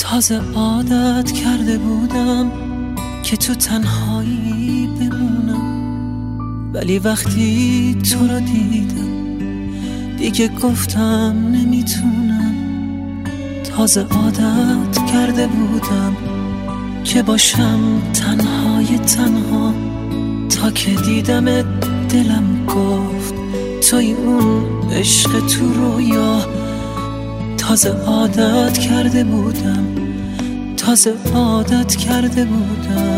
تازه عادت کرده بودم که تو تنهایی بمونم، ولی وقتی تو رو دیدم دیگه گفتم نمیتونم. تازه عادت کرده بودم که باشم تنهای تنها، تا که دیدمت دلم گفت توی اون عشق تو رویا. تازه عادت کرده بودم، تازه عادت کرده بودم.